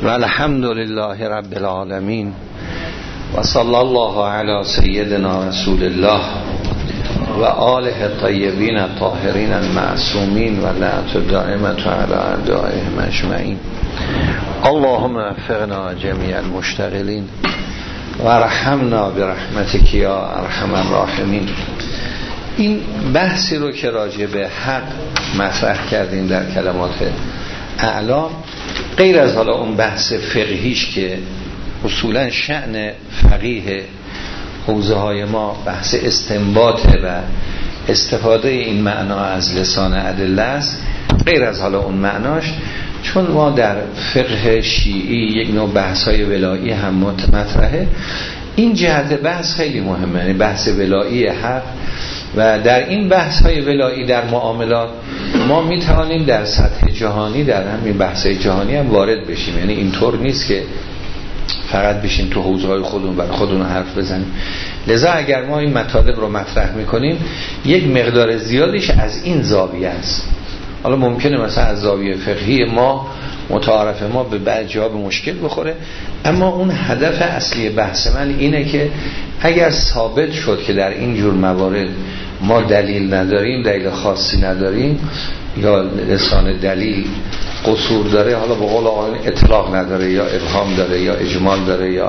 و الحمد لله رب العالمین و صلی الله علی سیدنا رسول الله و آله الطیبین الطاهرین المعصومین و لعنت دائمة علی اعدائهم اجمعین. اللهم وفقنا جمیع المشتغلین و ارحمنا برحمتک یا ارحم الراحمین. این بحثی رو که راجع به حق مطرح کردیم در کلمات اعلام، غیر از حالا اون بحث فقهیش که اصولا شأن فقیه حوزه های ما بحث استنباطه و استفاده این معنا از لسان ادله است، غیر از حالا اون معناش، چون ما در فقه شیعی یک نوع بحث های ولایی هم مطرحه، این جهت بحث خیلی مهمه، یعنی بحث ولایی حق. و در این بحث های ولایی در معاملات ما می توانیم در سطح جهانی در همین بحث جهانی هم وارد بشیم، یعنی اینطور نیست که فقط بشیم تو حوزه های خودمون برای خودمون حرف بزنیم. لذا اگر ما این مطالب رو مطرح میکنیم یک مقدار زیادیش از این زاویه است. حالا ممکنه مثلا از زاویه فقهی ما متعارف ما به بعضی جا به مشکل بخوره، اما اون هدف اصلی بحث من اینه که اگر ثابت شد که در این جور موارد ما دلیل نداریم، دلیل خاصی نداریم، یا لسان دلیل قصور داره، حالا به قول آقایون اطلاق نداره یا ابهام داره یا اجمال داره یا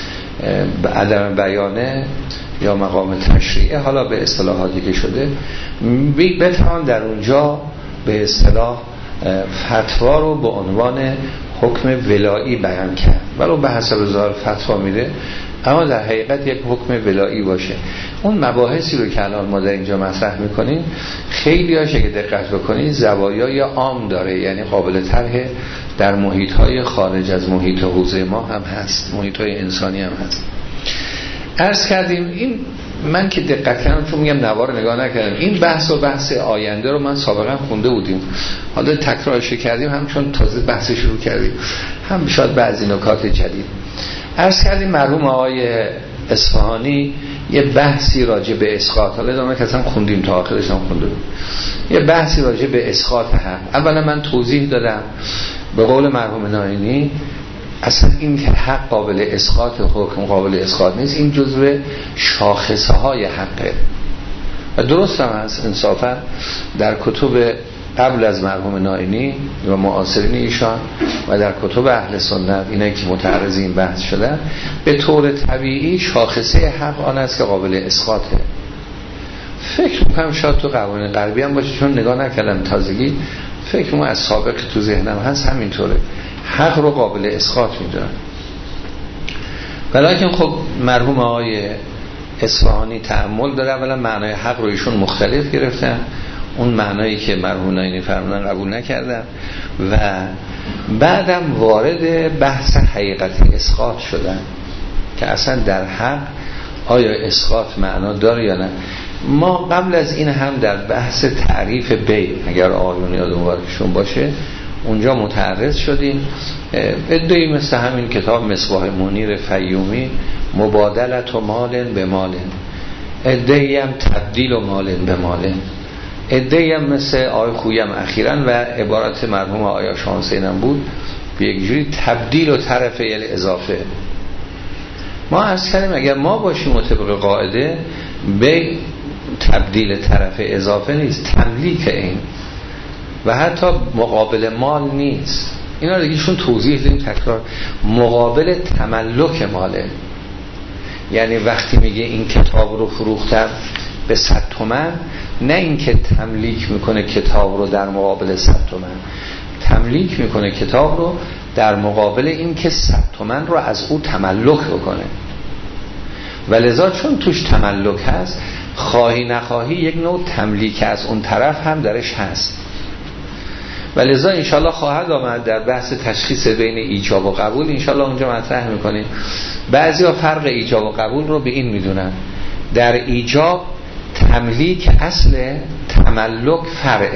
عدم بیانه یا مقام تشریعه، حالا به اصطلاحاتی که شده، بتوان در اونجا به اصطلاح فتوا رو به عنوان حکم ولایی بیان کرد، ولو به حسب ظاهر فتوا میره اما در حقیقت یک حکم ولایی باشه. اون مباحثی رو که الان ما در اینجا مطرح میکنیم خیلی هاش اگه دقت بکنید زوایای عام داره، یعنی قابل طرح در محیط های خارج از محیط حوزه ما هم هست، محیط های انسانی هم هست. عرض کردیم این من که دقت کردم، چون میگم نوار نگاه نکردم، این بحث و بحث آینده رو من سابقا خونده بودیم، حالا تکرارش کردیم، هم چون تازه بحث شروع کردیم، هم شاید بعضی نکات جدید. عرض کردیم مرحوم آقای اصفهانی یه بحثی راجع به اسقاط، حالا ادامه که اصلا خوندیم تا آخرش هم خونده بود، یه بحثی راجع به اسقاط حق. اولا من توضیح دادم به قول مرحوم ناینی اصلا این که حق قابل اسقاط، حکم قابل اسقاط نیست، این جزو شاخصه های حقه. و درست هم هست انصافا در کتب قبل از مرحوم ناینی و معاصرین ایشان و در کتب اهل سنت، اینایی که متعرض این بحث شدن، به طور طبیعی شاخصه حق آن است که قابل اسقاطه. فکر میکنم شاید تو قوانین غربی هم باشه، چون نگاه نکردم تازگی، فکر میکنم از سابق تو ذهنم هست همینطوره، حق رو قابل اسقاط میدونن. ولیکن خب مرحوم آقای اصفهانی تأمل داره، اولا معنای حق رو ایشون مختلف گرفتن، اون معنایی که مرحوم ناینی فرمودن قبول نکردن و بعدم وارد بحث حقیقت اسقاط شدن که اصلا در حق آیا اسقاط معنا داره یا نه. ما قبل از این هم در بحث تعریف بیع، اگر آقایون یاد مبارکشون باشه، اونجا متعرض شدیم. ادعی مثل همین کتاب مصباح منیر فیومی، مبادلت و مال به مال، ادعی هم تبدیل و مال به مال، ادعی هم مثل آقای خویم اخیراً و عبارت مرحوم آقای شاهنسین هم بود، به یک جوری تبدیل و طرف اضافه. ما عرض کردیم اگر ما باشیم مطابق قاعده به تبدیل طرف اضافه نیست، تملیک این و حتی مقابل مال نیست. اینا رو دیگهشون توضیح دیم تکرار. مقابل تملک ماله، یعنی وقتی میگه این کتاب رو فروختم به 100 تومن، نه این که تملیک میکنه کتاب رو در مقابل 100 تومن، تملیک میکنه کتاب رو در مقابل این که 100 تومن رو از او تملک بکنه. و لذا چون توش تملک هست، خواهی نخواهی یک نوع تملیک از اون طرف هم درش هست. و لذا انشالله خواهد آمد در بحث تشخیص بین ایجاب و قبول، انشالله اونجا مطرح میکنیم. بعضی ها فرق ایجاب و قبول رو به این میدونن، در ایجاب تملیک اصل، تملک فرعه،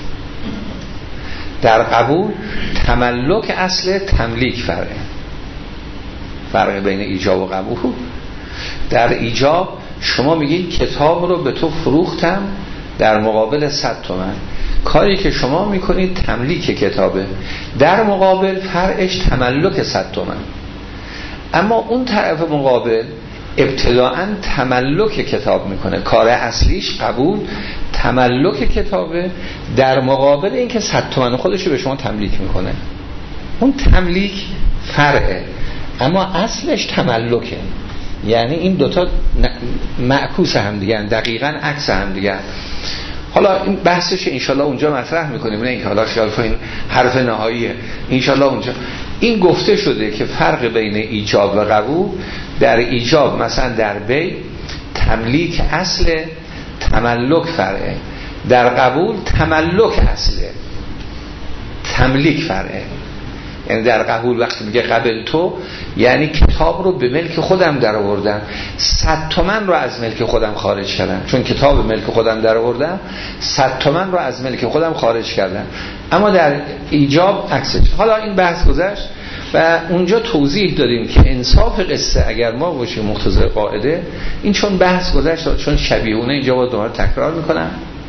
در قبول تملک اصل، تملیک فرعه. فرق بین ایجاب و قبول، در ایجاب شما میگید کتاب رو به تو فروختم در مقابل 100 تومن، کاری که شما میکنید تملیک کتابه، در مقابل فرعش تملک 100 تومن. اما اون طرف مقابل ابتداعاً تملک کتاب میکنه، کار اصلیش قبول تملک کتابه، در مقابل این که 100 تومن خودشو به شما تملیک میکنه. اون تملیک فرعه اما اصلش تملکه. یعنی این دوتا معکوس هم دیگه، دقیقاً عکس هم دیگه. حالا این بحثش انشالله اونجا مطرح میکنیم، نه اینکه حالا خیال کنین حرف نهاییه، انشالله اونجا این گفته شده که فرق بین ایجاب و قبول، در ایجاب مثلا در بی تملیک اصل، تملک فرعه، در قبول تملک اصله، تملیک فرعه. یعنی در قبول وقتی میگه قبل تو، یعنی کتاب رو به ملک خودم در آوردم، 100 تومن رو از ملک خودم خارج کردم، چون کتاب ملک خودم در آوردم 100 تومن رو از ملک خودم خارج کردم. اما در ایجاب عکسش. حالا این بحث گذشت و اونجا توضیح دادیم که انصاف قصه اگر ما باشیم مقتضی قاعده، این چون بحث گذشت، چون شبیهونه اینجا با دوباره تکرار میکنم،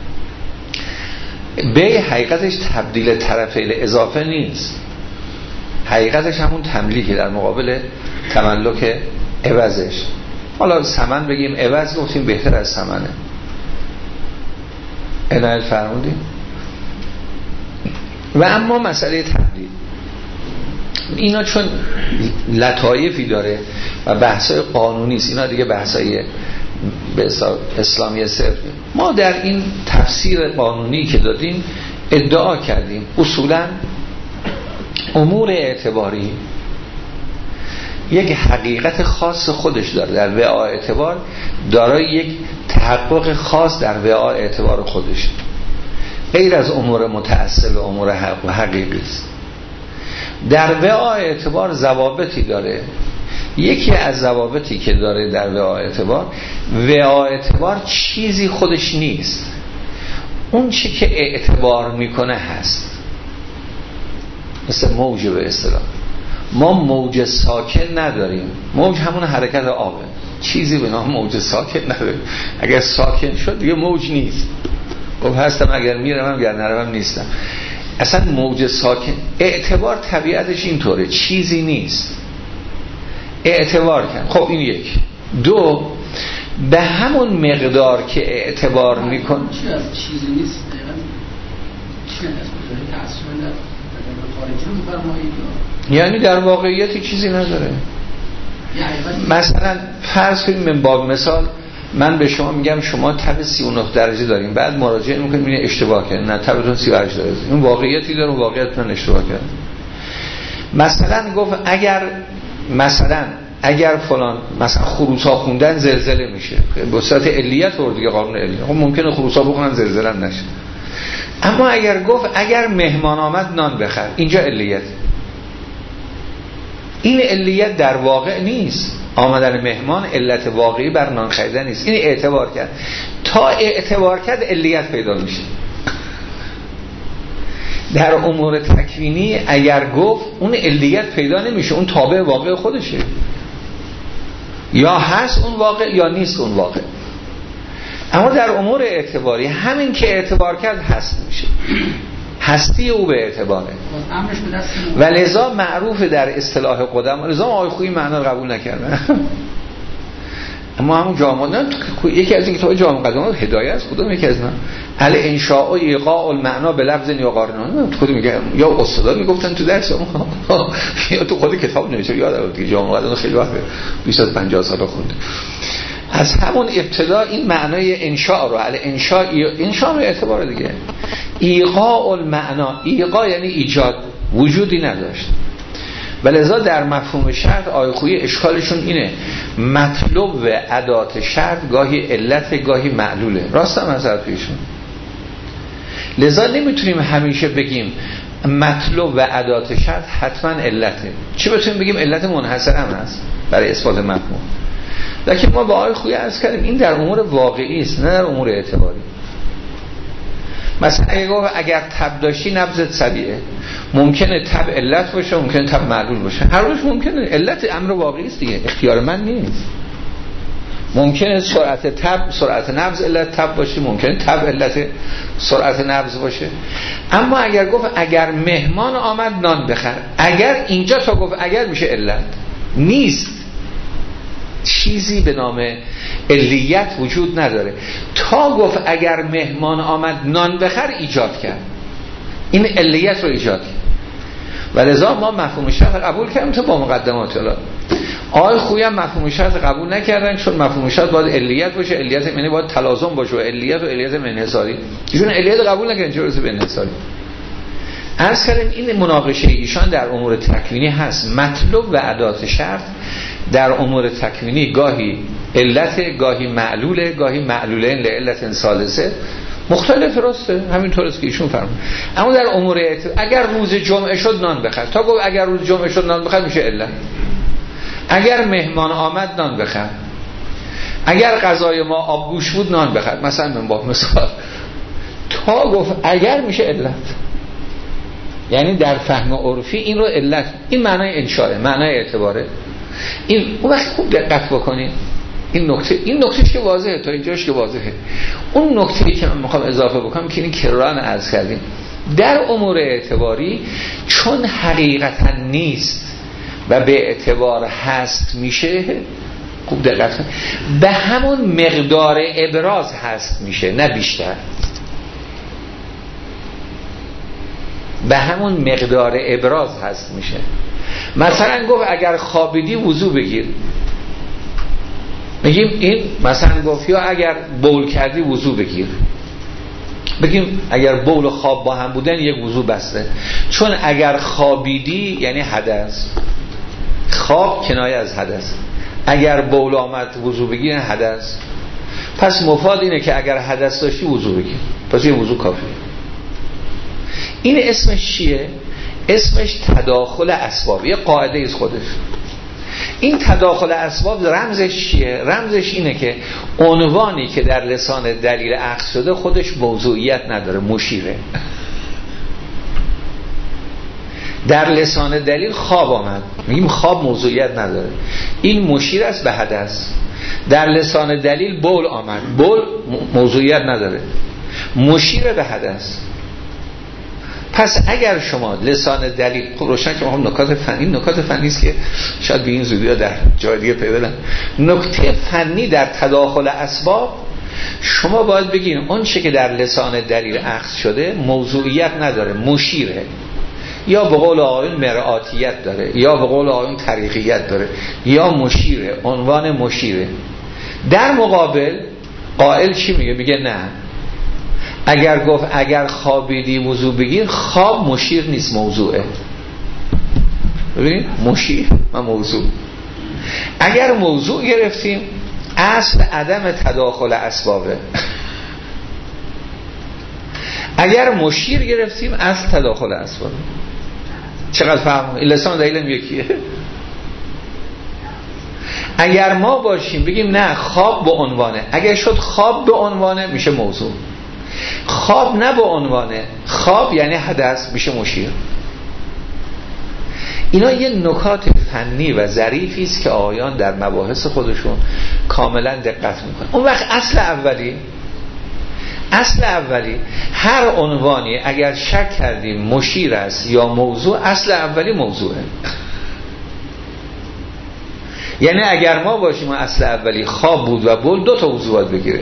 به حقیقتش تبدیل طرفین اضافه نیست، حقیقتش همون تملیکه در مقابل تملک عوضش. حالا ثمن بگیم عوض گفتیم بهتر از ثمنه. عنایت فرمودیم. و اما مسئله تبدیل اینا چون لطایفی داره و بحثای قانونی است، اینا دیگه بحثای به اسلامی صرف. ما در این تفسیر قانونی که دادیم ادعا کردیم اصولا امور اعتباری یک حقیقت خاص خودش داره، در وعاء اعتبار دارای یک تحقق خاص در وعاء اعتبار خودش، غیر از امور متأصل و امور حقیقی است. در وعاء اعتبار ضوابطی داره. یکی از ضوابطی که داره در وعاء اعتبار چیزی خودش نیست، اون چی که اعتبار میکنه هست. مثل موج به اصطلاح، ما موج ساکن نداریم، موج همون حرکت آبه، چیزی به نام موج ساکن نداریم. اگر ساکن شد دیگه موج نیست. خب هستم اگر میرم اگر نروم نیستم. اصلا موج ساکن، اعتبار طبیعتش اینطوره، چیزی نیست، اعتبار کن. خب این یک. دو، به همون مقدار که اعتبار میکن چی از چیزی نیست چی یعنی در واقعیت چیزی نداره. مثلا فرض کنیم من باب مثال من به شما میگم شما تب 39 درجه داریم، بعد مراجعه میکنیم میگه اشتباه کردین، نه تبتون 38 درجه. این واقعیتی داره و واقعیت من اشتباه کردم. مثلا گفت اگر فلان مثلا خروسا خوندن زلزله میشه، به صورت علیت ورد دیگه قانون علی. خب ممکنه خروسا بخونن زلزله نشه. اما اگر گفت اگر مهمان آمد نان بخر، اینجا علیت. این علیت در واقع نیست، آمدن مهمان علت واقعی بر نان خریدن نیست. این اعتبار کرد، تا اعتبار کرد علیت پیدا میشه. در امور تکوینی اگر گفت اون علیت پیدا نمیشه، اون تابع واقع خودشه، یا هست اون واقع یا نیست اون واقع. اما در امور اعتباری همین که اعتبار کرد هست میشه، هستی او به اعتباره. و لذا معروف در اصطلاح قدم، لذا آقای خویی معنا رو قبول نکردن. اما همون جامعه یکی از این کتاب جامعه قدم هدایه است، کدوم یکی از اینا الانشاء و ایقاع المعنا به لفظ یا قارنان، تو کدوم میگه یا استادا میگفتن تو درس یا تو خود کتاب نوشته، یادم دیگه جامعه قدم خیلی وقت بیش از 50 سال خونده. از همون ابتدا این معنای انشاء رو انشاء به اعتبار دیگه ایقاع المعنا، ایقاع یعنی ایجاد، وجودی نداشت. ولذا در مفهوم شرط آقای خویی اشکالشون اینه، مطلوب و ادات شرط گاهی علت گاهی معلوله. راست هم از حرفیشون. لذا نمیتونیم همیشه بگیم مطلوب و ادات شرط حتما علته. چی بتونیم بگیم علت منحصر هم هست برای اثبات مفهوم. لکن ما با آقای خویی عرض کردیم این در امور واقعی است، نه در امور اعتباری. مثلا اگر تب داشتی نبضت سریعه، ممکنه تب علت باشه، ممکنه تب معلول باشه، هر روش ممکنه. علت امر واقعی است دیگه، اختیار من نیست. ممکنه سرعت نبض علت تب باشه، ممکنه تب علت سرعت نبض باشه. اما اگر گفت اگر مهمان آمد نان بخر، اگر اینجا تا گفت اگر میشه علت، نیست چیزی به نام علیت وجود نداره. تا گفت اگر مهمان آمد نان بخر ایجاد کرد، این علیت رو ایجاد کرد و لذا ما مفهوم شرط قبول کردیم تا با مقدمات. آقای خویی هم مفهوم شرط قبول نکردن، چون مفهوم شرط باید علیت باشه، علیت یعنی باید تلازم باشه، علیت و علیت انحصاری، ایشون علیت قبول نکردن، چه برسه به انحصاری. عرض کردیم این مناقشه ایشان در امور تکوینی هست. مطلوب و ادات شرط در امور تکوینی گاهی علت، گاهی معلوله، گاهی معلولین لعلت ثالثه، مختلف راسته، همینطور است که ایشون فرمود. اما در امور اگر روز جمعه شد نان بخر، تا گفت اگر روز جمعه شد نان بخر میشه علت. اگر مهمان آمد نان بخر، اگر غذای ما آبگوش بود نان بخر، مثلا من با مثال، تا گفت اگر میشه علت. یعنی در فهم عرفی این رو علت، این معنای انشاءه، معنای اعتباره. این اون وقت خوب دقت بکنید، این نکته که واضحه، تا اینجاش که واضحه. اون نکته‌ای که من میخوام اضافه بکنم که این کرران عرض کردیم، در امور اعتباری چون حقیقتا نیست و به اعتبار هست میشه، خوب دقت کنید، به همون مقدار ابراز هست میشه، نه بیشتر. به همون مقدار ابراز هست میشه. مثلا گفت اگر خوابیدی وضو بگیر، میگیم این مثلا گفت یا اگر بول کردی وضو بگیر، بگیم اگر بول و خواب با هم بودن یک وضو بسته، چون اگر خوابیدی یعنی حدث، خواب کنایه از حدث، اگر بول آمد وضو بگیر یعنی حدث. پس مفاد اینه که اگر حدث داشتی وضو بگیر، پس یه وضو کافیه. این اسمش چیه؟ اسمش تداخل اسباب، یه قاعده از خودش. این تداخل اسباب رمزش چیه؟ رمزش اینه که عنوانی که در لسان دلیل اخذ شده خودش موضوعیت نداره، مشیره. در لسان دلیل خواب آمد، میگیم خواب موضوعیت نداره، این مشیر است به حدث. در لسان دلیل بول آمد، بول موضوعیت نداره، مشیر به حدث. پس اگر شما لسان دلیل، خب روشن که ما نکات فنی است که شاید به این زودی ها در جای دیگه پیدا بدن. نکته فنی در تداخل اسباب شما باید بگین اون چه که در لسان دلیل اخذ شده موضوعیت نداره، مشیره، یا به قول آقایون مرآتیت داره، یا به قول آقایون طریقیت داره، یا مشیره، عنوان مشیره. در مقابل قائل چی میگه؟ میگه نه، اگر گفت اگر خوابیدی وضو بگیر، خواب مشیر نیست، موضوعه. ببینید مشیر و موضوع. اگر موضوع گرفتیم اصل عدم تداخل اسبابه، اگر مشیر گرفتیم اصل تداخل اسبابه. چقدر فهم؟ لسان دلیلم یکیه. اگر ما باشیم بگیم نه خواب به عنوانه، اگر شد خواب به عنوانه میشه موضوع، خواب نه به عنوانه، خواب یعنی حدث میشه مشیر. اینا یه نکات فنی و ظریفی است که آقایان در مباحث خودشون کاملا دقت میکنن. اون وقت اصل اولی هر عنوانی اگر شک کردیم مشیر است یا موضوع، اصل اولی موضوعه. یعنی اگر ما باشیم اصل اولی خواب بود و بول، دو تا وضو باید بگیره.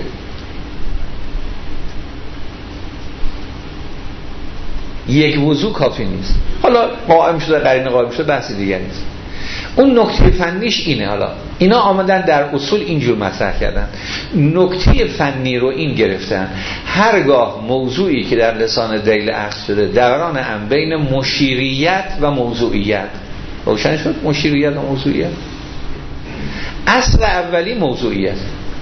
یک وضو کافی نیست. حالا قائم شده قرینه قائم شده بحث دیگری است. اون نکته فنیش اینه. حالا اینا آمدن در اصول اینجور مطرح کردن، نکته فنی رو این گرفتن، هرگاه موضوعی که در لسان دلیل اخذ شده دوران هم بین مشیریت و موضوعیت. روشن شد؟ مشیریت و موضوعیت. اصل اولی موضوعیت.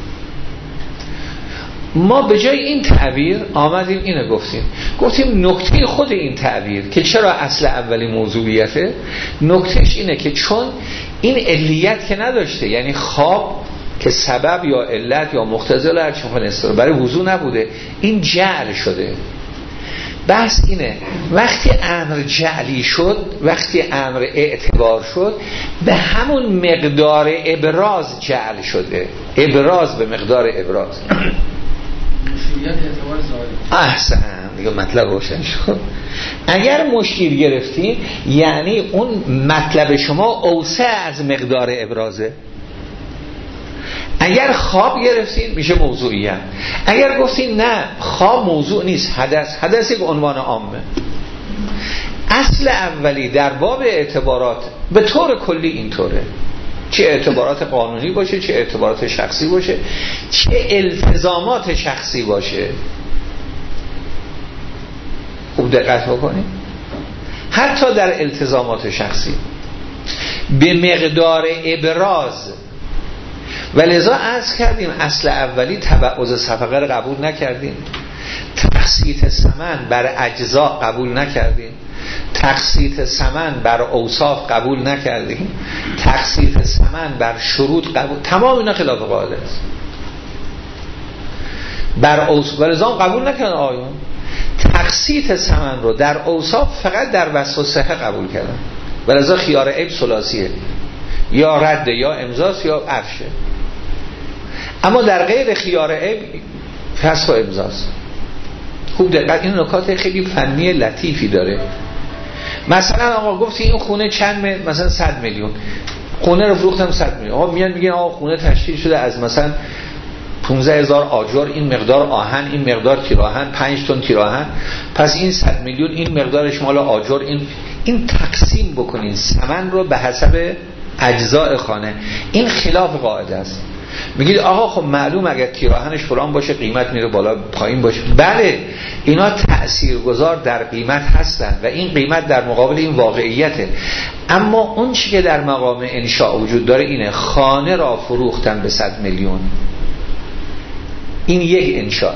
ما به جای این تعبیر آمدیم اینو گفتیم نکته خود این تعبیر که چرا اصل اولی موضوعیته، نکتهش اینه که چون این علیت که نداشته، یعنی خواب که سبب یا علت یا مقتضی هر چون برای وضو نبوده، این جعل شده. بحث اینه وقتی امر جعلی شد، وقتی امر اعتبار شد، به همون مقدار ابراز جعل شده، ابراز به مقدار ابراز. مشروعیت اعتبار ظاهری. احسن، دیگه مطلب روشن شد. اگر مشیر گرفتین یعنی اون مطلب شما اوسع از مقدار ابرازه. اگر خواب گرفتین میشه موضوعیت. اگر گفتین نه خواب موضوع نیست، حدث یک عنوان عامه. اصل اولی در باب اعتبارات به طور کلی اینطوره، چه اعتبارات قانونی باشه، چه اعتبارات شخصی باشه، چه التزامات شخصی باشه. خوب دقت بکنید، حتی در التزامات شخصی به مقدار ابراز. ولذا عرض کردیم اصل اولی تبعض صفقه رو قبول نکردیم، تقسیط ثمن بر اجزا قبول نکردیم، تقسیط ثمن بر اوصاف قبول نکردیم، تقسیط ثمن بر شروط قبول، تمام اینا خلاف قاعده است. بر اوصاف ولذا قبول نکردن آیون. تقسیط ثمن رو در اوصاف فقط در وصف و صحه قبول کردن. ولذا خیار عیب ثلاثیه، یا رد یا امضاست یا عفشه. اما در غیر خیار عیب فسخ و امضاست. خوب دقت، این نکات خیلی فنی لطیفی داره. مثلا آقا گفتی این خونه چند مثلا 100 میلیون خونه رو فروختم 100 میلیون. آقا میان میگن آقا خونه تشکیل شده از مثلا 15000 آجر، این مقدار آهن، این مقدار تیراهن، 5 تن تیراهن، پس این 100 میلیون این مقدارش مال آجر. این تقسیم بکنین ثمن رو به حسب اجزاء خانه. این خلاف قاعده است. میگید آقا خب معلوم اگر تیراهنش فلان باشه قیمت میره بالا پایین باشه. بله اینا تأثیرگذار در قیمت هستن و این قیمت در مقابل این واقعیته. اما اون چی که در مقام انشاء وجود داره اینه خانه را فروختن به 100 میلیون، این یک انشاءه.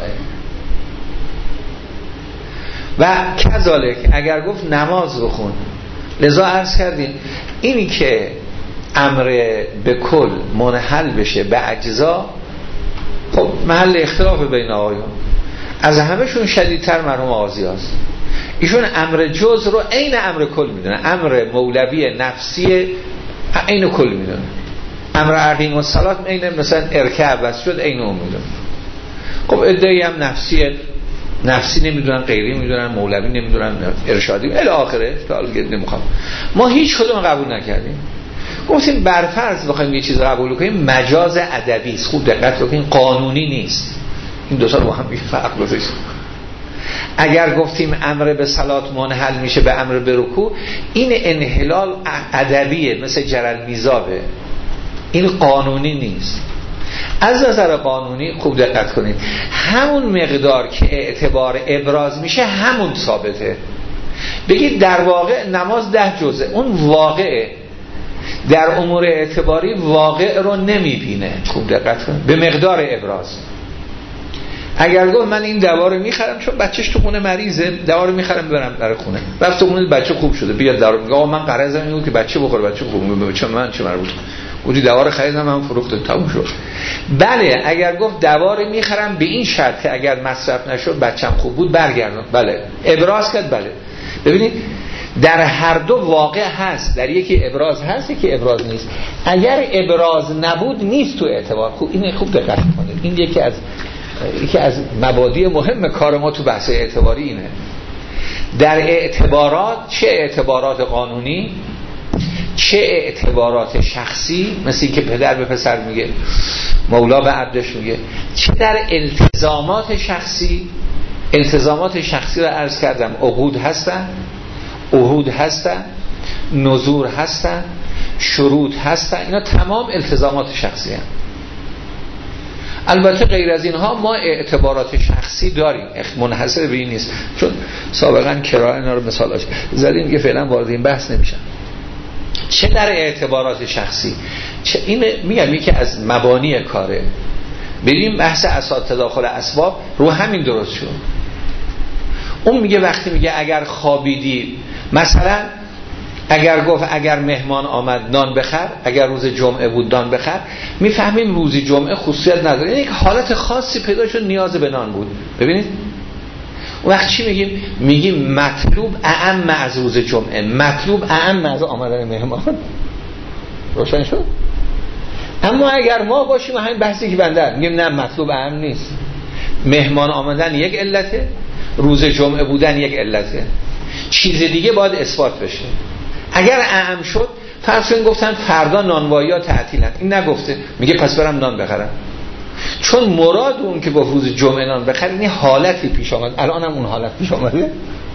و کذالک اگر گفت نماز بخون، لذا عرض کردیم اینی که امر به کل منحل بشه به اجزا، خب محل اختلاف بین آقایون. از همهشون شدیدتر مرحوم آغازیاست. ایشون امر جز رو عین امر کل میدونه، امر مولوی نفسی عین کل میدونه، امر عقیم و صلات عین مثلا ارکع بس شد عین اون میدونه. خب ادعایی هم نفسی نمیدونن، غیری میدونن، مولوی نمیدونن، ارشادی الی آخره. نمیخوام ما هیچ کدوم قبول نکردیم. گفتیم برفرض بخوایم یه چیز قبول کنیم مجاز ادبی است. خوب دقت بکنین، قانونی نیست. این دو تا با هم فرق گذاشت. اگر گفتیم امر به صلات منحل میشه به امر به رکوع، این انحلال ادبیه مثل جرل میزابه، این قانونی نیست. از نظر قانونی خوب دقت کنید، همون مقدار که اعتبار ابراز میشه همون ثابته. بگید در واقع نماز 10 جزءه، اون واقعه در امور اعتباری واقع رو نمیبینه. خوب دقت کنید، به مقدار ابراز. اگر گفت من این دوا رو میخرم چون بچهش تو خونه مریضه، دوا رو میخرم برم در خونه، رفت تو خونه بچه خوب شده، بیاد دوا میگه آقا من قرضم اینه که بچه بخوره، بچه خوب میشه، چون من چه مربوط، گفتی دوا رو خریدم من فروختم تموم شد. بله اگر گفت دوا رو میخرم به این شرط که اگر مصرف نشد بچم خوب بود برگردم، بله ابراز کرد. بله ببینید در هر دو واقع هست، در یکی ابراز هست یکی ابراز نیست. اگر ابراز نبود نیست تو اعتبار. خوب اینه، خوب دقت کنید، این یکی از مبادی مهم کار ما تو بحث اعتباری اینه. در اعتبارات، چه اعتبارات قانونی چه اعتبارات شخصی، مثل که پدر به پسر میگه، مولا به عبدش میگه، چه در التزامات شخصی. التزامات شخصی رو عرض کردم عقود هستن، عهود هستن، نذور هستن، شروط هستن، اینا تمام التزامات شخصی هستن. البته غیر از اینها ما اعتبارات شخصی داریم، منحصر به این نیست، چون سابقا کرای اینا رو مثالاش زدیم که فعلا وارد این بحث نمیشن. چه در اعتبارات شخصی، چه این میگم یکی از مبانی کاره. بریم بحث اساس تداخل اسباب رو همین درست شد. اون میگه وقتی میگه اگر خوابیدی، مثلا اگر گفت اگر مهمان آمد نان بخر، اگر روز جمعه بود نان بخر، میفهمیم روزی جمعه خصوصیت نداره، یک حالت خاصی پیدا شد نیاز به نان بود. ببینید وقت چی میگیم مطلوب اعم از روز جمعه، مطلوب اعم از آمدن مهمان. روشن شد؟ اما اگر ما باشیم همین بحثی که بنده میگیم نه مطلوب اعم نیست، مهمان آمدن یک علته، روز جمعه بودن یک علته، چیز دیگه باید اثبات بشه. اگر اعم شد فرض کنید گفتن فردا نانوایی تعطیلن، این نگفته، میگه پس برم نان بخرم، چون مراد اون که گفت روز جمعه نان بخرین این حالتی پیش آمد. الان هم اون حالت پیش آمده.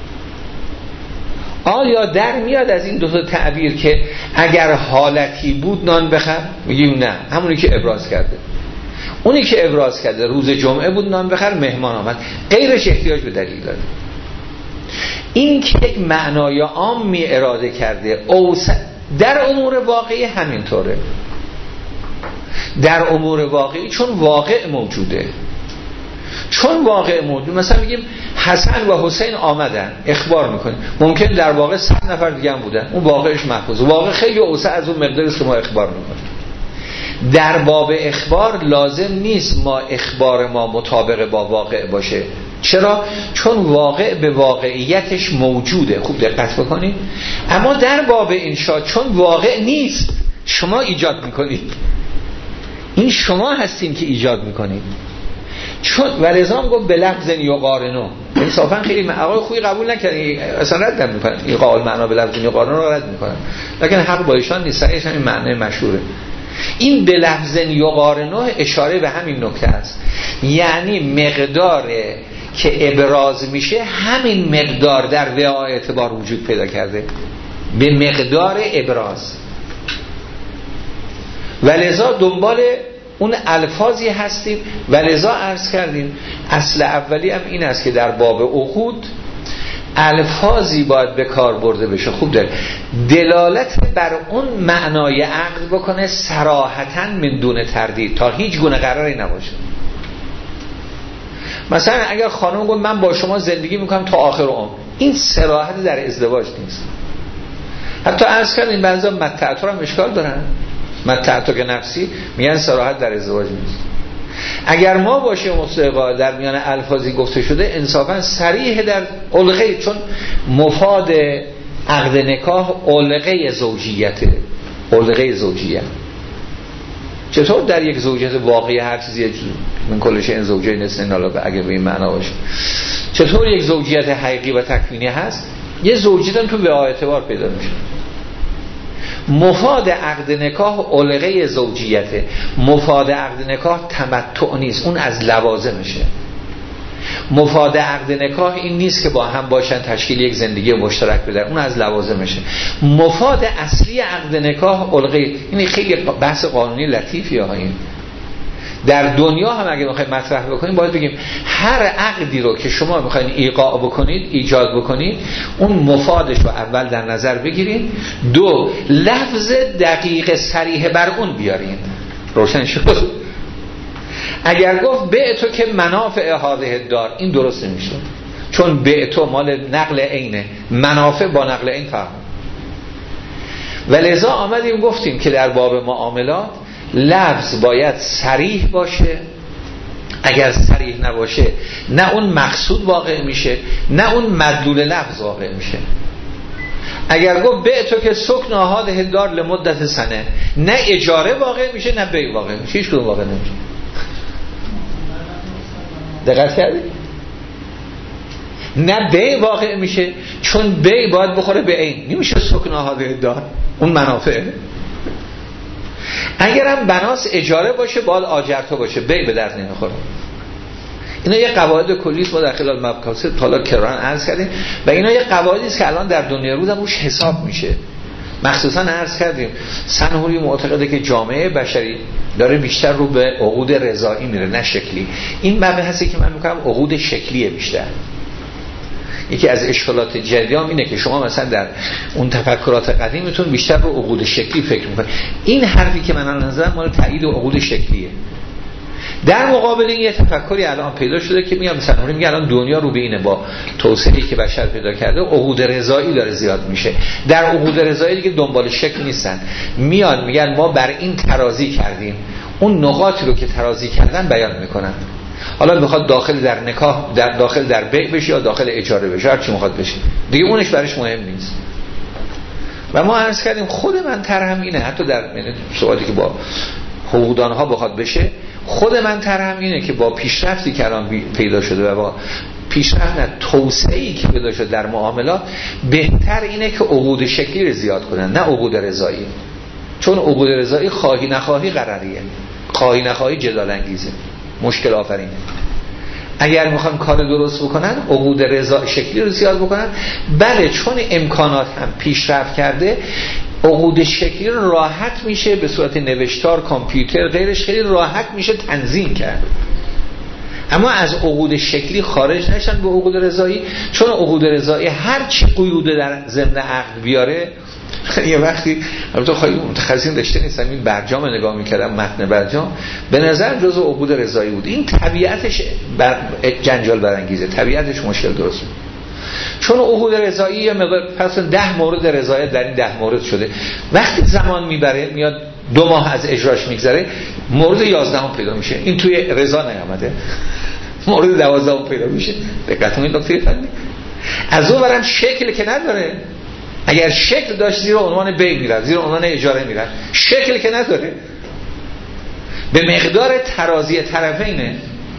آیا در میاد از این دو تا تعبیر که اگر حالتی بود نان بخر؟ میگیم نه، همونی که ابراز کرده، اونی که ابراز کرده روز جمعه بود نان بخر، مهمان آمد، غیرش احتیاج به دلیل داره. این که یک معنای عامی اراده کرده در امور واقعی همینطوره. در امور واقعی چون واقع موجوده، چون واقع موجود، مثلا میگیم حسن و حسین آمدن، اخبار میکنیم، ممکن در واقع 100 نفر دیگه هم بودن، اون واقعش محفوظه، واقع خیلی اوسع از اون مقداری است که ما اخبار میکنیم. در باب اخبار لازم نیست ما اخبار ما مطابق با واقع باشه. چرا؟ چون واقع به واقعیتش موجوده. خوب دقت بکنید. اما در باب انشاء چون واقع نیست، شما ایجاد میکنید، این شما هستین که ایجاد میکنید. چون ولذا گفت به لفظ یقارنو، انصافا خیلی آقای خوبی قبول نکردن، اصلا رد میکنن این قائل معنا به لفظ یقارنو رو رد میکنن، لکن حق با ایشان نیست، صحیح همین معنی مشهوره. این به لفظ یقارنو اشاره به همین نکته است، یعنی مقدار که ابراز میشه همین مقدار در وعا اعتبار وجود پیدا کرده، به مقدار ابراز. ولذا دنبال اون الفاظی هستیم. ولذا عرض کردیم اصل اولی هم این است که در باب عقود الفاظی باید به کار برده بشه. خوب داره دلالت بر اون معنای عقد بکنه صراحتاً من دون تردید، تا هیچ گونه قراری نباشه. مثلا اگر خانم گفت من با شما زندگی میکنم تا آخر عمر، این صراحت در ازدواج نیست. حتی عرض کردیم بعضا متعتر هم اشکال دارن، متعتر که نفسی میگن صراحت در ازدواج نیست. اگر ما باشیم مستقا در میان الفاظی گفته شده انصافا صریح در علقه، چون مفاد عقد نکاح علقه زوجیته، علقه زوجیت. چطور در یک زوجیت واقعی هر چیزی من کلش این زوجه نسن نالا اگه به این معنا باشه، چطور یک زوجیت حقیقی و تکوینی هست، یه زوجیت هم تو به اعتبار پیدا میشه. مفاد عقد نکاح علقه زوجیته، مفاد عقد نکاح تمتع نیست، اون از لوازمشه. مفاد عقد نکاح این نیست که با هم باشن تشکیل یک زندگی مشترک بدن، اون از لوازمشه. مفاد اصلی عقد نکاح علقه، این خیلی بحث قانونی لطیفیه ها. این در دنیا هم اگه بخوایم مطرح بکنیم باید بگیم هر عقدی رو که شما میخواین ایقاع بکنید، ایجاد بکنید، اون مفادش رو اول در نظر بگیرید، دو لفظ دقیق صریح بر اون بیارین. روشن شد؟ اگر گفت بعتو که منافع هذه دار، این درست نمیشه، چون بعتو مال نقل عینه، منافع با نقل عین فرق. ولذا آمدیم گفتیم که در باب معاملات لفظ باید صریح باشه، اگر صریح نباشه نه اون مقصود واقع میشه نه اون مدلول لفظ واقع میشه. اگر گفت بعتو که سکن هذه دار لمدت سنه، نه اجاره واقع میشه نه بیع واقع میشه، هیچ کدوم واقع نمیشه. دقت کردید؟ نه بیع واقع میشه، چون بیع باید بخوره به عین، نمیشه سکن هذه دار، اون منافع. اگرم بناس اجاره باشه باید آجرتو باشه، بیع به درد نمیخوره. اینا یه قواعد کلی است، ما در خلال مباحث حالا کران عرض کردیم و اینا یه قواعدی است که الان در دنیا روز هم روش حساب میشه. مخصوصا عرض کردیم سنهوری معتقده که جامعه بشری داره بیشتر رو به عقود رضایی میره نه شکلی. این مبحثی که من میگم عقود شکلیه بیشتر. یکی از اشکالات جدی هم اینه که شما مثلا در اون تفکرات قدیمتون بیشتر رو عقود شکلی فکر میکنید. این حرفی که من الان نظرم مال تایید عقود شکلیه. در مقابل این یه تفکری الان پیدا شده که میگم مثلا میگه الان دنیا رو به اینه با توسعه‌ای که بشر پیدا کرده عقود رضایی داره زیاد میشه. در عقود رضایی دیگه دنبال شکل نیستن، میان میگن ما بر این ترازی کردیم، اون نقاطی رو که ترازی کردن بیان میکنن. حالا میخواد داخل در نکاح، داخل در بیع بشه یا داخل اجاره بشه، هر چی میخواد بشه دیگه، اونش برش مهم نیست. و ما عرض کردیم خود منطقه هم اینه، حتی در سوالی که با حقوقدانها بخواد بشه، خود منطقه هم اینه که با پیشرفتی که الان پیدا شده و با پیشرفت نه توسعه‌ای که پیدا شده در معاملات، بهتر اینه که عقود شکلی رو زیاد کنن نه عقود رضایی. چون عقود رضایی خواهی نخواهی قرریه، خواهی نخواهی جدال انگیزه، مشکل آفرینه. اگر میخوان کار درست بکنن عقود رضا شکلی رو زیاد بکنن. بله چون امکانات هم پیشرفت کرده، عقود شکلی رو راحت میشه به صورت نوشتار، کامپیوتر، غیرش خیلی راحت میشه تنظیم کرد. اما از عقود شکلی خارج نشن به عقود رضایی، چون عقود رضایی هر چی قیود در ضمن عقد بیاره. یه وقتی البته خیلی متخصصین رشته نیستم، این برجام نگاه میکردم، متن برجام به نظر جزء عقود رضایی بود. این طبیعتش جنجال برانگیزه، طبیعتش مشکل درست. چون عقود رضایی یا پس 10 مورد رضایت در این 10 مورد شده، وقتی زمان میبره میاد 2 ماه از اجراش میگذره، مورد 11 هم پیدا میشه. این توی رضا نیامده، مورد 12 هم پیدا میشه. دقت کنید نکته فنی. از اون برم شکل که نداره. اگر شکل داشت زیر عنوان بیع میرن، زیر عنوان اجاره میرن. شکل که نداره، به مقدار ترازی طرفینه.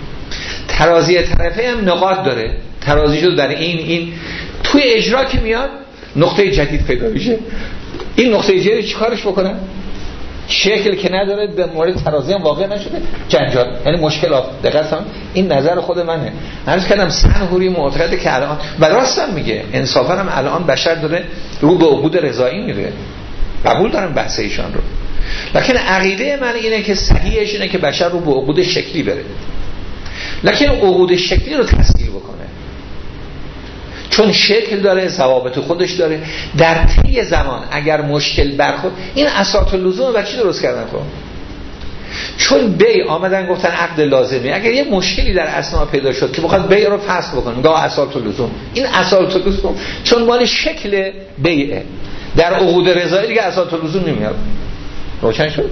ترازی طرفین هم نقاط داره، ترازی شد در این توی اجرا که میاد نقطه جدید پیدا میشه. این نقطه جدید چی کارش بکنن؟ شکل که نداره، به مورد ترازی هم واقع نشده، جنجال، یعنی مشکلات. دقیقاً این نظر خود منه. عرض کردم سنهوری معتقده که الان، و راستم میگه، انصافا هم الان بشر داره رو به عقود رضایی میره. قبول دارم بحث ایشان رو، لکن عقیده من اینه که صحیحش اینه که بشر رو به عقود شکلی بره، لکن عقود شکلی رو تسهیل بکنه، چون شکل داره، ضوابط خودش داره. در طی زمان اگر مشکل برخورد، این اساس اللزوم و چی درست کردن خب؟ چون بیع آمدن گفتن عقد لازمه، اگر یه مشکلی در اثنا پیدا شد که بخواد بیع رو فسخ بکنه، میگه اساس اللزوم. این اساس اللزوم چون مال شکل بیعه، در عقود رضایی دیگه اساس اللزوم نمیاد. روشن شد؟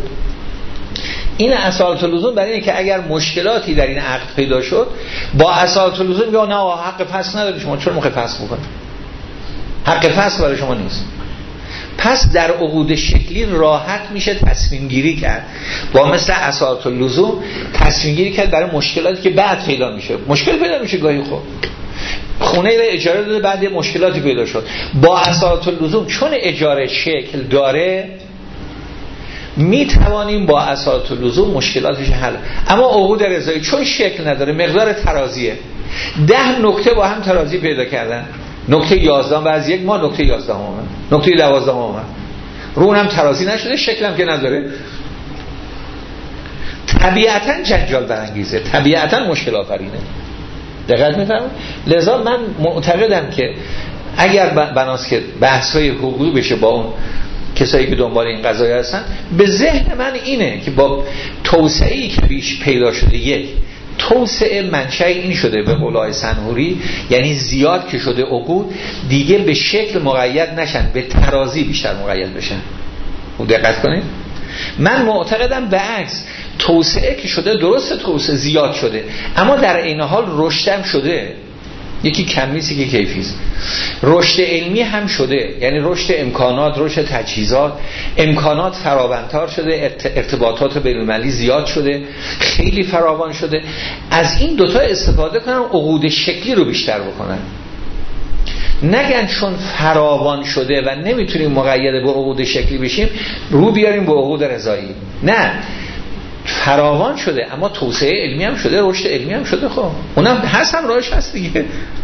این اساس اللزوم برای اینه که اگر مشکلاتی در این عقد پیدا شد، با اساس اللزوم یا نه حق فسخ نداری شما، چون میخوای فسخ بکنی، حق فسخ برای شما نیست. پس در عقود شکلی راحت میشه تصمیم گیری کرد، با مثل اساس اللزوم تصمیم گیری کرد برای مشکلاتی که بعد پیدا میشه. مشکل پیدا میشه گاهی، خب خونه رو اجاره داده، بعد مشکلاتی پیدا شد، با اساس اللزوم چون اجاره شکل داره می توانیم با اساس اللزوم مشکلاتش حل. اما عقود رضایی چون شکل نداره، مقدار ترازیه، 10 نکته با هم ترازی پیدا کردن، نکته 11 و از یک ماه نکته 11 اومد، نکته 12 اومد، رون هم ترازی نشده، شکل هم که نداره، طبیعتا جنجال برانگیزه، طبیعتا مشکل آفرینه. دقت می‌فرمایید؟ لذا من معتقدم که اگر بناست که بحث‌های حقوقی بشه با اون کسایی که دنبال این قضایا هستن، به ذهن من اینه که با توسعه‌ای که بیش پیدا شده، یک توسعه منشأ این شده به قولای سنهوری، یعنی زیاد که شده عقود دیگه به شکل مقید نشن، به ترازی بیشتر مقید بشن. دقت کنید، من معتقدم به عکس توسعه که شده، درسته توسعه زیاد شده، اما در این حال رشدم شده، یکی کمیست یکی کیفیست. رشد علمی هم شده، یعنی رشد امکانات، رشد تجهیزات، امکانات فراوان‌تر شده، ارتباطات بین‌المللی زیاد شده، خیلی فراوان شده. از این دوتا استفاده کنن، عقود شکلی رو بیشتر بکنن. نگن چون فراوان شده و نمیتونیم مقید به عقود شکلی بشیم، رو بیاریم به عقود رضایی. نه، فراوان شده اما توسعه علمی هم شده، رشد علمی هم شده. خب اونم هست، هم راهش هست دیگه.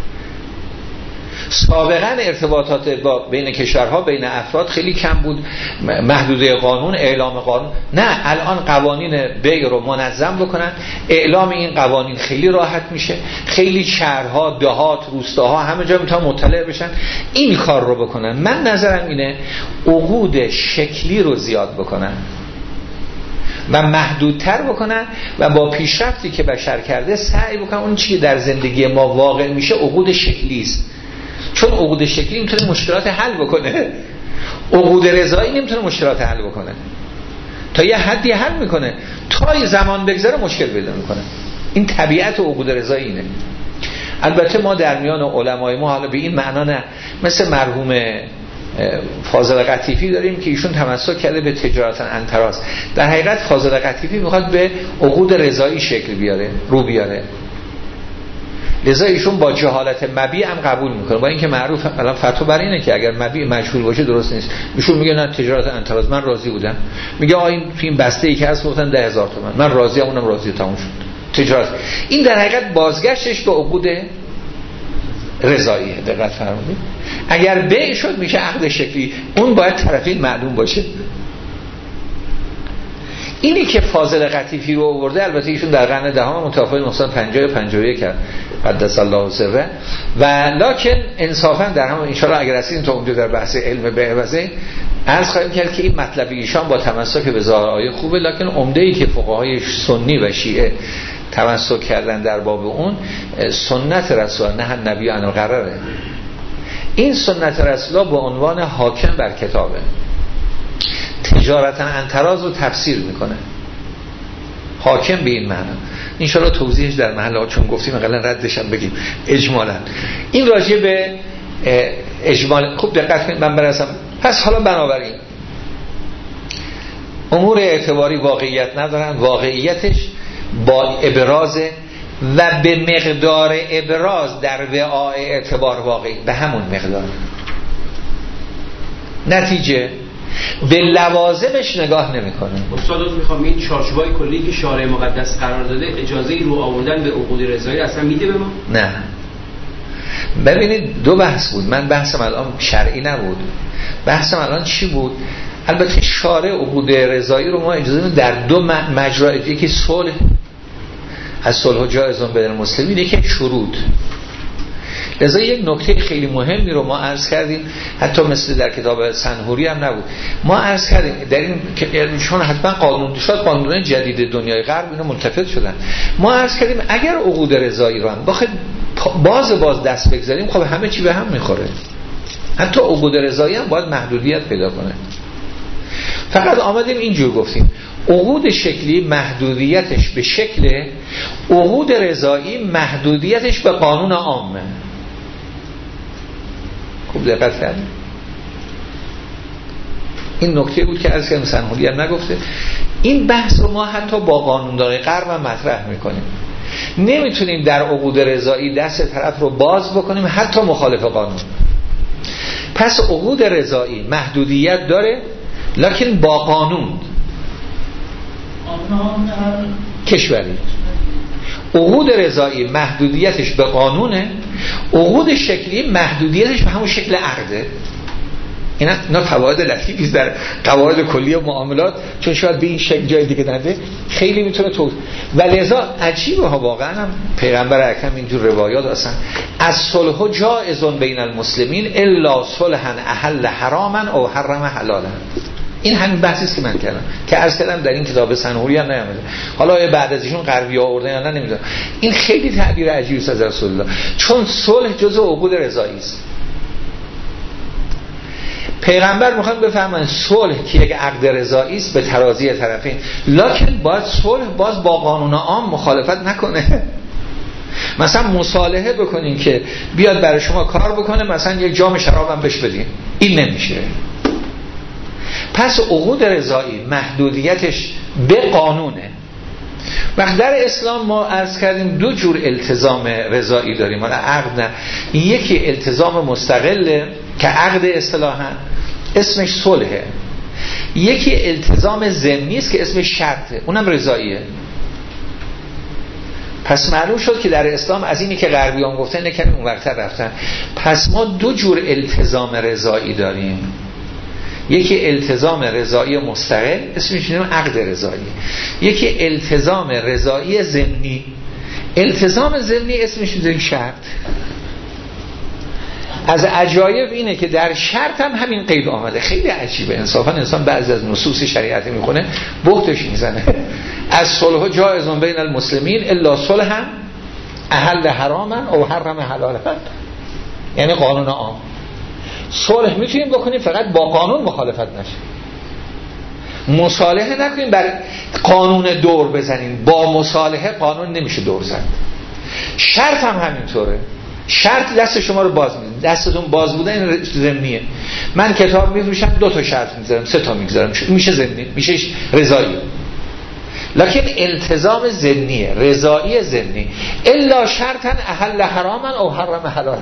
سابقا ارتباطات با بین کشورها، بین افراد خیلی کم بود، محدوده قانون، اعلام قانون. نه، الان قوانین بیع رو منظم بکنن، اعلام این قوانین خیلی راحت میشه، خیلی شهرها، دهات، روستاها همه جا میتونن مطلع بشن، این کار رو بکنن. من نظرم اینه عقود شکلی رو زیاد بکنن و محدودتر بکنن و با پیشرفتی که بشر کرده سعی بکنن اون چیزی در زندگی ما واقع میشه عقود شکلی است. چون عقود شکلی میتونه مشکلات حل بکنه، عقود رضایی نمیتونه مشکلات حل بکنه. تا یه حدی حل میکنه، تا یه زمان بگذره مشکل پیدا میکنه. این طبیعت عقود رضایی اینه. البته ما در میان علمای ما حالا به این معنا نه، مثل مرحوم فاضل قطیفی داریم که ایشون تمسک کرده به تجارت انتراز. در حقیقت فاضل قطیفی میخواد به عقود رضایی شکل بیاره، رو بیاره، لذا ایشون با جهالت مبیع هم قبول میکنه، با اینکه معروف الان فتوا بر اینه که اگر مبیع مجهول باشه درست نیست. ایشون میگه نه تجارت انتراز من راضی بودم، میگه این فیلم بسته ای که هست گفتن 10,000 تومان من راضی ام، اونم راضی، تموم شد تجارت. این در حقیقت بازگشتش به عقود رضاییه. دقت فرمودید؟ اگر بیع شد میشه عقد شکلی، اون باید طرفین معلوم باشه. اینی که فاضل قطیفی رو آورده، البته ایشون در قرن دهم متوفی 950 یا 51 کرد قدس الله سره، و لکن انصافا در همون ان شاء الله اگر رسیدیم تا اونجا در بحث علم به عوضه عرض خواهیم کرد که این مطلب ایشان با تمسک به ظاهرهای خوبه، لکن عمده‌ای که فقهای سنی و شیعه تمسک کردن در باب اون سنت رسول نه نبی عن القراره. این سنت رسول به عنوان حاکم بر کتابه، تجارت انتراز رو تفسیر میکنه حاکم به این معنا. انشاءالله توضیحش در محل ها چون گفتیم اقلا ردش هم بگیم اجمالا. این راجع به اجمال خوب دقت کنید من برسم. پس حالا بنابراین امور اعتباری واقعیت ندارن، واقعیتش با ابراز و به مقدار ابراز در وعاء اعتبار واقعی به همون مقدار. نتیجه به لوازمش نگاه نمیکنه. استاد میخوام این چارچوبای کلی که شارع مقدس قرار داده اجازه رو آوردن به عقود رضایی اصلا میده به ما؟ نه. ببینید دو بحث بود. من بحثم الان شرعی نبود، بحثم الان چی بود؟ البته شارع عقود رضایی رو ما اجازه میدیم در دو مجرا، یکی صلح، از صلح جایزون بین المسلمین، یکی شروط. لذا یک نکته خیلی مهمی رو ما عرض کردیم، حتی مثل در کتاب سنهوری هم نبود، ما عرض کردیم در این که چون حتما قانون شد قانون جدید دنیای غرب اینو ملتفت شدن، ما عرض کردیم اگر عقود رضایی رو هم بخواید باز دست بگذاریم خب همه چی به هم میخوره. حتی عقود رضایی هم باید محدودیت پیدا کنه. فقط آمدیم اینجور گفتیم عقود شکلی محدودیتش به شکل، عقود رضایی محدودیتش به قانون عامه. خوب دقت کردیم. این نکته بود که از که سنهوری هم نگفته. این بحث رو ما حتی با قانوندان غرب هم مطرح میکنیم. نمیتونیم در عقود رضایی دست طرف رو باز بکنیم حتی مخالف قانون. پس عقود رضایی محدودیت داره لکن با قانون کشوری. عقود رضایی محدودیتش به قانونه، عقود شکلی محدودیتش به همون شکل عقده. اینا فواید لطیفی در قواعد کلی و معاملات، چون شاید به این شکل جای دیگه نده خیلی میتونه و لذا عجیبه ها واقعا هم پیغمبر اکرم اینجور روایات هستن از صلح جایزون بین المسلمین الا صلحا احل حراما او حرم حلالا. این همین بحثی است که من کردم که عرض کردم در این کتاب سنهوری هم نیامده. حالا بعد از ایشون غربی آوردن یا نه نمیدونم. این خیلی تعبیر عجیبی است از رسول الله، چون صلح جزء عقود رضایی است. پیغمبر میخوان بفهمن صلح که یک عقد رضایی است به ترازی طرفین، لکن باید صلح باز با قانون عام مخالفت نکنه. مثلا مصالحه بکنین که بیاد برای شما کار بکنه، مثلا یک جام شراب هم بهش بدین، این نمیشه. پس عقود رضایی محدودیتش به قانونه. وقت در اسلام ما عرض کردیم دو جور التزام رضایی داریم، حالا عقد نه. یکی التزام مستقله که عقد اصطلاحاً اسمش صلحه، یکی التزام ضمنی است که اسمش شرطه، اونم رضاییه. پس معلوم شد که در اسلام از اینی که غربیان گفتن نکنیم اون وقت رفتن. پس ما دو جور التزام رضایی داریم، یکی التزام رضایی مستقل اسمش عقد رضایی، یکی التزام رضایی ضمنی. التزام ضمنی اسمش شرط. از عجایب اینه که در شرط هم همین قید آمده. خیلی عجیبه. انصافا انسان بعضی از نصوص شریعتی میخونه بهتش میزنه. از صلح جایزون بین المسلمین الا صلحا احل حراما او حرم حلالا، یعنی قانون عام. صلح میتونیم بکنیم فقط با قانون مخالفت نشه. مصالحه نکنین بر قانون دور بزنین. با مصالحه قانون نمیشه دور زد. شرط هم همینطوره. شرط دست شما رو باز می‌کنه. دستتون باز بوده این ضمنیه. من کتاب می‌فروشم 2 تا شرط می‌ذارم 3 تا می‌ذارم، میشه ضمنی، میشه رضایی. لکن التزام ضمنیه، رضایی ضمنی. الا شرطا احل حراما او حرم حلالا.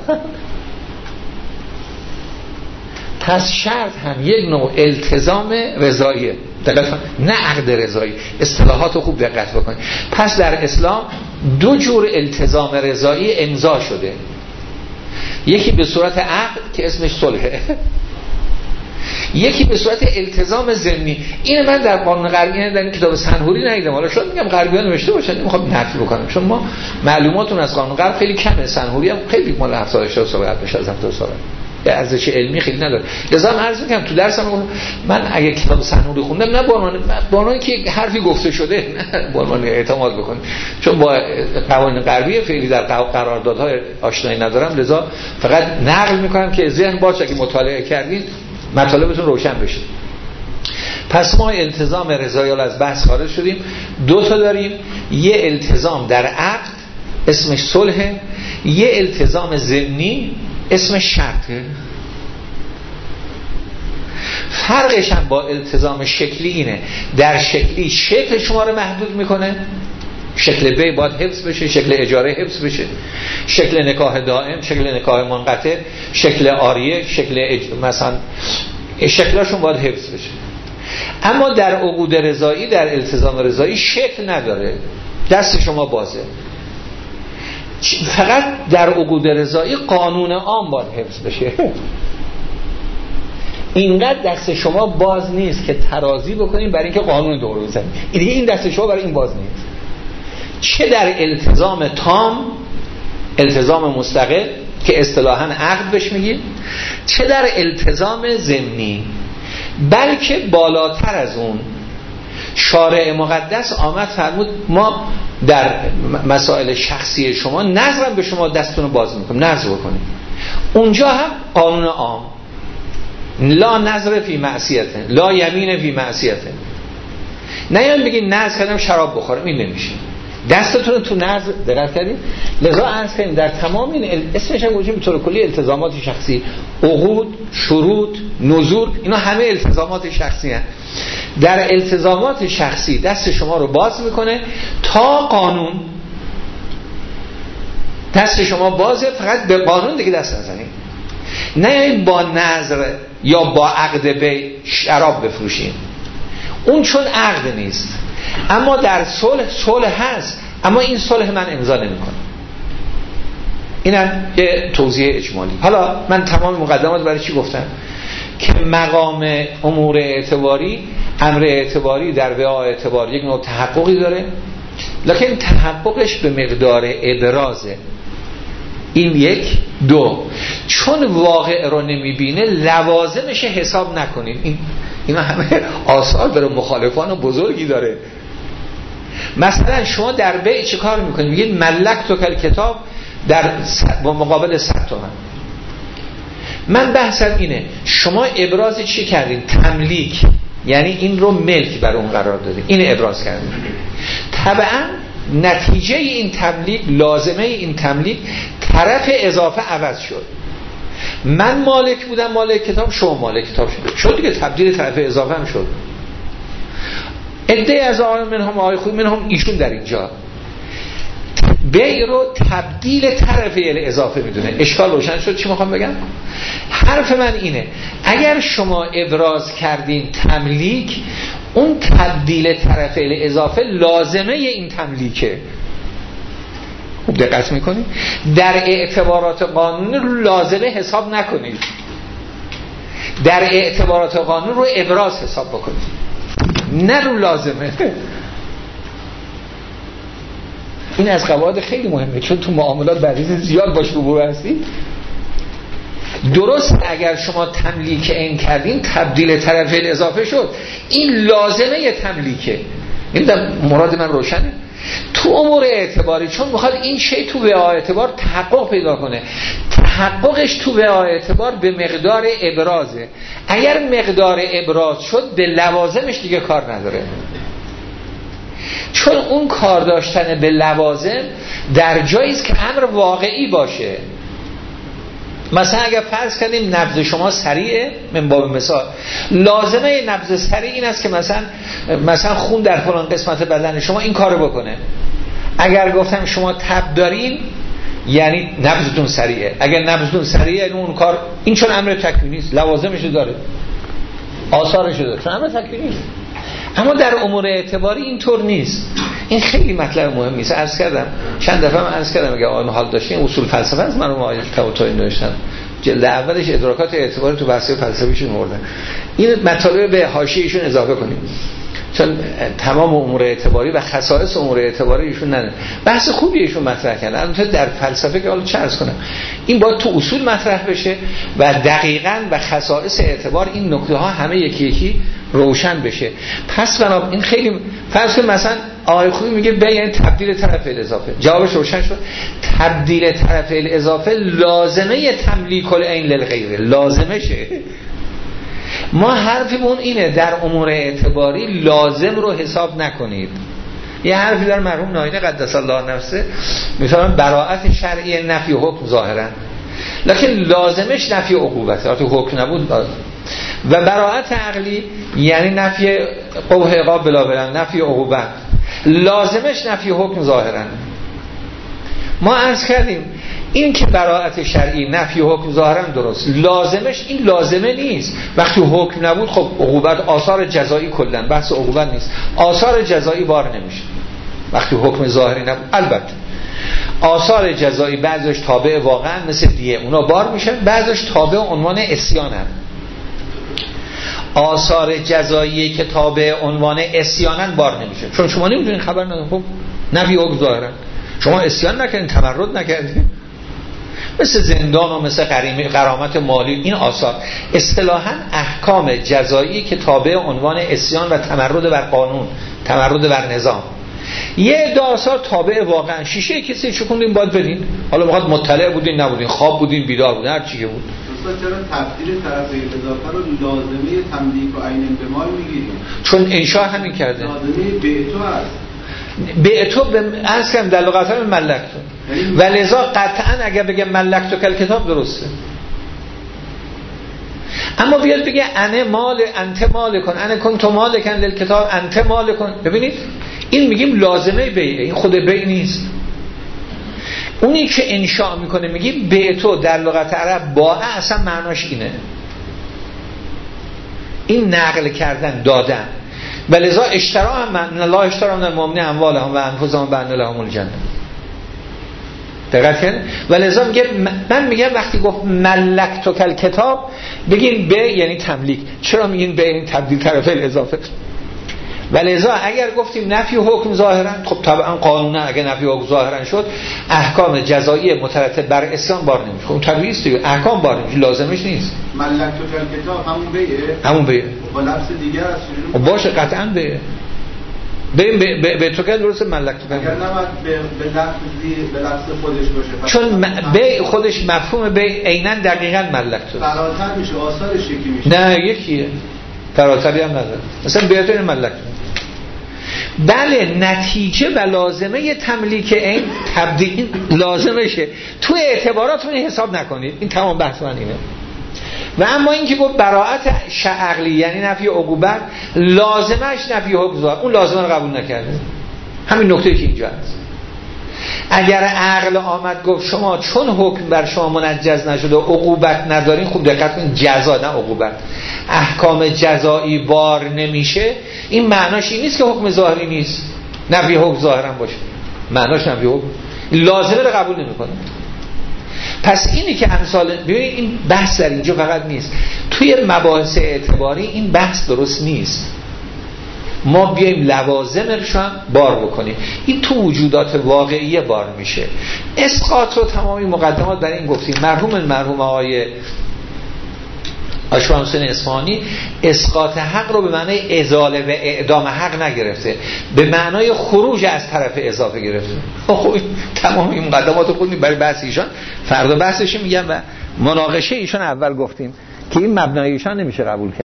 پس شرط هم یک نوع التزام رضاییه. نه عقد رضایی. اصطلاحات رو خوب دقت بکنید. پس در اسلام 2 جور التزام رضایی امضا شده. یکی به صورت عقد که اسمش صلحه، یکی به صورت التزام ضمنی. این من در قانون غربی در این کتاب سنهوری ندیدم. حالا شاید میگم غربیان نوشته باشن، نمیخوام نفی بکنم چون ما معلوماتون از قانون غرب خیلی کمه. سنهوری هم خیلی مال 70 سال قبلش از 70 سال ارزش علمی خیلی نداره. لذا من عرض می‌کنم تو درسم من اگه کتاب سنهوری خوندم نه به عنوان که حرفی گفته شده، نه به عنوان اعتماد بکنید، چون با قوانین غربی فعلی در قراردادهای آشنایی ندارم. لذا فقط نقل می‌کنم که ذهن باشه که مطالعه کردید مطالبتون روشن بشه. پس ما التزام رضایی از بحث خارج شدیم. 2 تا داریم، یه التزام در عقد اسمش صلح، یه التزام ضمنی اسمش شرطه. فرقش هم با التزام شکلی اینه، در شکلی شکل شما رو محدود میکنه، شکل بی باید حفظ بشه، شکل اجاره حفظ بشه، شکل نکاح دائم، شکل نکاح منقطع، شکل عاریه، مثلا شکلاشون باید حفظ بشه. اما در عقود رضایی، در التزام رضایی شکل نداره، دست شما بازه. فقط در عقود رضایی قانون عام باید حفظ بشه. اینقدر دست شما باز نیست که ترازی بکنیم برای اینکه قانون دور بزنیم. این دست شما برای این باز نیست. چه در التزام تام، التزام مستقل که اصطلاحاً عقد بهش میگیم، چه در التزام ضمنی، بلکه بالاتر از اون شارع مقدس آمد فرمود ما در مسائل شخصی شما نظرم به شما دستتون رو باز میکنم، نظر بکنید. اونجا هم قانون عام، لا نظر فی معصیته، لا یمین فی معصیته. نه یعنی بگید نظر کردم شراب بخورم، این نمیشه. دستتون رو تو نظر دقت کردید. لذا عرض کردیم در تمام این اسمش هم گوشیم به طور کلی التزامات شخصی، عقود، شروط، نذور، اینا همه التزامات شخصی هستند. در التزامات شخصی دست شما رو باز میکنه تا قانون. دست شما بازه، فقط به قانون دیگه دست نزنید. نه یعنی با نظر یا با عقد به شراب بفروشیم، اون چون عقد نیست. اما در صلح هست، اما این صلح من امضا نمی‌کنم. اینم یه توضیح اجمالی. حالا من تمام مقدمات برای چی گفتم؟ که مقام امور اعتباری، امر اعتباری در وعاء اعتبار یک نوع تحققی داره، لکن تحققش به مقدار ابرازه. این 1. 2 چون واقع رو نمیبینه لوازمش حساب نکنین. اینا همه آثار برای مخالفان بزرگی داره. مثلا شما در بیع چه کار میکنید؟ میگید ملک تو کل کتاب در مقابل 100 تومن. من بحثم اینه شما ابراز چی کردین؟ تملیک، یعنی این رو ملک بر اون قرار دادین، این ابراز کردین. طبعا نتیجه این تملیک، لازمه این تملیک، طرف اضافه عوض شد. من مالک بودم، مالک کتاب، شما مالک کتاب شد دیگه، تبدیل طرف اضافه هم شد. عده از منهم ایشون در اینجا بیع رو تبدیل طرف اضافه میدونه. اشکال روشن شد چی میخوام بگم؟ حرف من اینه اگر شما ابراز کردین تملیک، اون تبدیل طرف اضافه لازمه این تملیکه. خوب دقت میکنید؟ در اعتبارات قانونی رو لازمه حساب نکنید، در اعتبارات قانون رو ابراز حساب بکنید، نه رو لازمه. این از قواعد خیلی مهمه، چون تو معاملات بعضی زیاد باش روبرو هستید. درست اگر شما تملیک این کردین تبدیل طرف اضافه شد، این لازمه تملیکه. این مراد من روشنه. تو امور اعتباری چون میخواد این شی تو وعاء اعتبار تحقق پیدا کنه، تحققش تو وعاء اعتبار به مقدار ابرازه. اگر مقدار ابراز شد به لوازمش دیگه کار نداره، چون اون کار داشتن به لوازم در جایی است که امر واقعی باشه. مثلا اگر فرض کردیم نبض شما سریعه، من باب مثال لازمه نبض سریع این است که مثلا خون در فلان قسمت بدن شما این کارو بکنه. اگر گفتم شما تب دارین یعنی نبضتون سریعه، اگر نبضتون سریعه یعنی اون کار، این چون امر تکوینی است لوازمش داره، آثارش داره، چون امر تکوینی است. اما در امور اعتباری اینطور نیست. این خیلی مطلب مهمی است. عرض کردم چند دفعه عرض کردم اگه آقایون حال داشتین اصول فلسفه از مرحوم آقای طباطبایی نوشتن، جلد اولش ادراکات اعتباری تو بحث فلسفیشون آوردن. این مطالب به حاشیه‌شون اضافه کنیم، چون تمام امور اعتباری و خصائص امور اعتباری ایشون نه بحث خوبی ایشون مطرح کردن. البته در فلسفه که حالا چه عرض کنم این باید تو اصول مطرح بشه و دقیقاً و خصائص اعتبار این نکته ها همه یکی یکی روشن بشه. پس بنابراین این خیلی فرض کنید مثلا آقای خوبی میگه به یعنی تبدیل طرف الاضافه، جوابش روشن شد. تبدیل طرف الاضافه لازمه تملیک العین للغیر، لازمه شه. ما حرفمون اینه در امور اعتباری لازم رو حساب نکنید. یه حرفی در مرحوم ناینی قدس الله نفسه میفرمان براءت شرعی نفی حکم ظاهرا، لکن لازمش نفی عقوبته، وقتی حکم نبود لازم. و براءت عقلی یعنی نفی قبح عقاب بلا بلا، نفی عقوبت، لازمش نفی حکم ظاهرا. ما عرض کردیم این که براءت شرعی نفی حکم ظاهرا درست، لازمش این لازمه نیست. وقتی حکم نبود خب عقوبت آثار جزایی کلا بحث عقوبت نیست، آثار جزایی بار نمیشه وقتی حکم ظاهری نبود. البته آثار جزایی بعضیش تابع واقعا مثل دیه اونا بار میشن، بعضیش تابع عنوان عصیانن. آثار جزایی که تابع عنوان عصیانن بار نمیشه، چون شما نمیدونین خبر ندارین. خب نفی حکم ظاهرا شما عصیان نکردین، تمرد نکردین، مثل زندان و مثل غرامت مالی، این آثار اصطلاحاً احکام جزایی که تابع عنوان عصیان و تمرد بر قانون، تمرد بر نظام. یه عده آثار تابع واقعا شیشه کسی چکوندین باید بدین، حالا میخواد مطلع بودین نبودین، خواب بودین بیدار بودین، هر چی که بود. چرا تبدیل طرف اضافه رو لازمه تملیک و عین بمال میگیریم؟ چون انشاء همین کرده، لازمه بیعتو هست. بیعتو به اصلا در لغت هم ملکتو، ولذا قطعا اگر بگه ملکتو کل کتاب درسته. اما بیاد بگه انه مال انت مال کن، انه کن تو مال کن دل کتاب انت مال کن. ببینید این میگیم لازمه بیعه، این خود بیع نیست. اونی که انشاء میکنه میگیم بیعتو در لغت عرب با اصلا معناش اینه، این نقل کردن دادن. ولذا اشترا هم من الله اشترا من المؤمنین اموالهم و انفسهم بأن لهم الجنه. دقت کن. ولذا میگه من میگم وقتی گفت ملکتو کل کتاب بگین به یعنی تملیک. چرا میگین به یعنی تبدیل طرف الاضافه؟ ولذا اگر گفتیم نفی حکم ظاهرا خب طبعا قانونا اگر نفی حکم ظاهرا شد احکام جزایی مترتب بر عصیان بار نمیشه. خب طبیعی است دیگه، احکام بار نمیشه، لازمش نیست. ملکتو کل کتاب همون بیعه، همون بیعه با لفظ دیگر است. باشه قطعا بیعه. به تو که درست ملک تو اگر نباید به لفظ خودش باشه، چون به خودش مفهوم به عیناً دقیقاً ملک تو فراتر میشه، آثارش یکی میشه. نه یکیه، فراتری هم نداره. مثلا بیعتون ملک تو بله نتیجه و لازمه تملیک این تبدیل لازمشه، تو اعتباراتون حساب نکنید. این تمام بحث من اینه. و اما این که گفت براءت عقلی یعنی نفی عقوبت، لازمش نفی حکم ظاهر، اون لازمه رو قبول نکرده. همین نکته که اینجا هست. اگر عقل آمد گفت شما چون حکم بر شما منجز نشده و عقوبت ندارین، خوب دقت کنید جزا نه عقوبت، احکام جزایی بار نمیشه، این معناش این نیست که حکم ظاهری نیست، نفی حکم ظاهرا باشه، معناش نفی حکم، لازمه رو قبول نمیکنه. پس اینی که امثال ببینید این بحث در اینجا فقط نیست، توی مباحث اعتباری این بحث درست نیست. ما بیایم لوازمش هم بار بکنیم، این تو وجودات واقعی بار میشه. اسقاط رو تمامی مقدمات برای این گفتیم. مرحوم آشوب حسین اصفهانی اسقاط حق رو به معنای ازاله و اعدام حق نگرفته، به معنای خروج از طرف اضافه گرفته. خب تمام این مقدمات رو خوندیم برای بحث ایشان، فردا بحثش میگم و مناقشه ایشان اول گفتیم که این مبنای ایشان نمیشه قبول کرد.